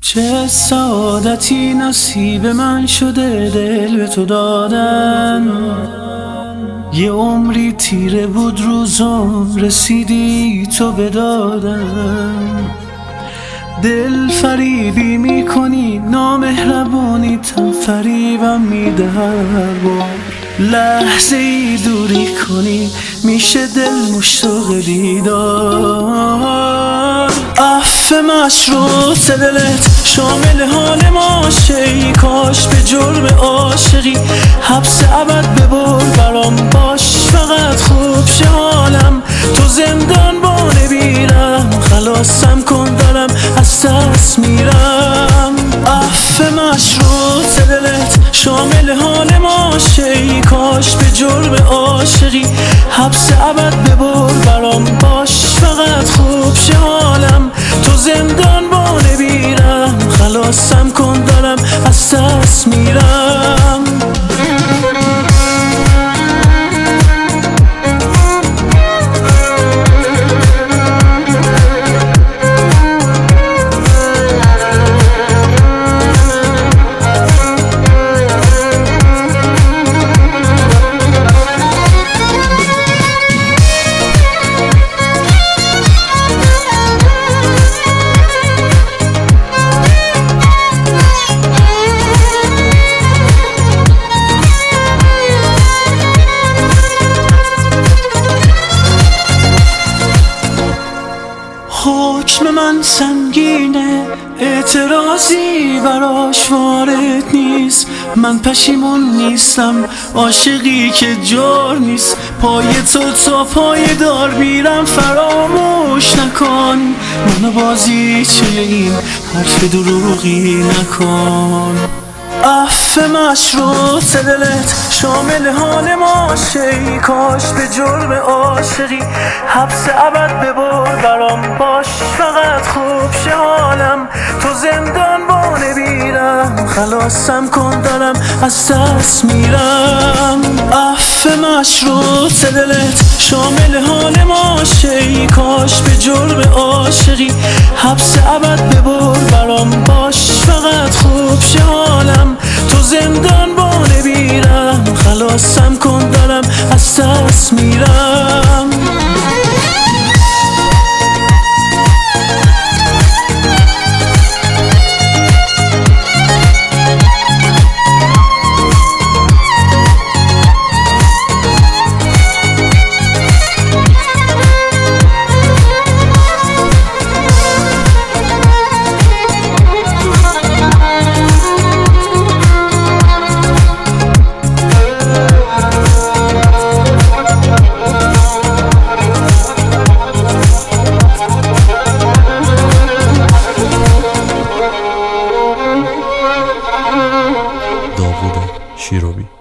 چه سعادتی نصیب من شده دل به تو دادن. یه عمری تیره بود روزم، رسیدی تو به دادن. دل فریبی میکنی، نامهربانی تن فریبم میده هر بار. لحظه ای دوری کنی میشه دل مشتاق دیدار. عفو مشروط دلت شامل حال ما شه، کاش به جرم عاشقی حبس ابد ببر برام باش. فقط خوب شه حالم، تو زندان با نبیرم، خلاصم کن دارم از دست میرم. عفو مشروط دلت شامل حال ما شه، کاش به جرم عاشقی حبس ابد ببر برام باش. فقط خوب شه حالم، تو زندان با نبیرم، خلاصم کن دارم از دست میرم. حکم من سنگینه، اعتراضی براش وارد نیست. من پشیمون نیستم، عاشقی که جار نیست. پای تو تا پای دار میرم، فراموش نکن منو بازیچه این حرف دروغی نکن. عفو مشروط دلت شامل حال ما شه، کاش به جرم عاشقی حبس ابد ببر برام باش. فقط خوب شه حالم، تو زندان با نبیرم، خلاصم کن دارم از دست میرم. عفو مشروط دلت شامل حال ما شه، کاش به جرم عاشقی حبس ابد ببر برام باش. فقط خوب شه حالم، تو زندان با نبیرم، خلاصم کن دارم از دست میرم. داوود شیروی